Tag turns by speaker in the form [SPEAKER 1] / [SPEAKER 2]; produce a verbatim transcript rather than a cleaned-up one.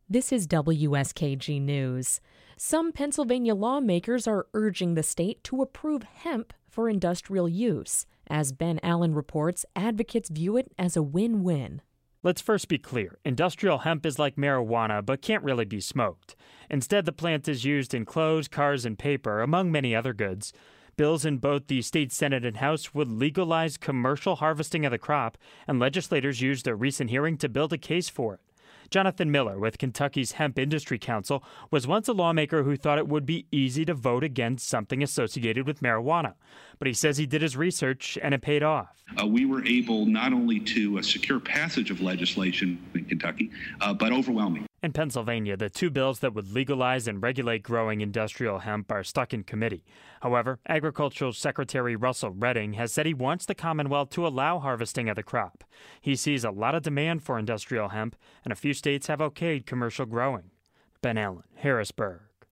[SPEAKER 1] This is W S K G News. Some Pennsylvania lawmakers are urging the state to approve hemp for industrial use. As Ben Allen reports, advocates view it as a win-win.
[SPEAKER 2] Let's first be clear. Industrial hemp is like marijuana, but can't really be smoked. Instead, the plant is used in clothes, cars, and paper, among many other goods. Bills in both the state Senate and House would legalize commercial harvesting of the crop, and legislators used a recent hearing to build a case for it. Jonathan Miller with Kentucky's Hemp Industry Council was once a lawmaker who thought it would be easy to vote against something associated with marijuana. But he says he did his research and it paid off.
[SPEAKER 3] Uh, we were able not only to uh, secure passage of legislation in Kentucky, uh, but overwhelming.
[SPEAKER 2] In Pennsylvania, the two bills that would legalize and regulate growing industrial hemp are stuck in committee. However, Agricultural Secretary Russell Redding has said he wants the Commonwealth to allow harvesting of the crop. He sees a lot of demand for industrial hemp, and a few states have okayed commercial growing. Ben Allen, Harrisburg.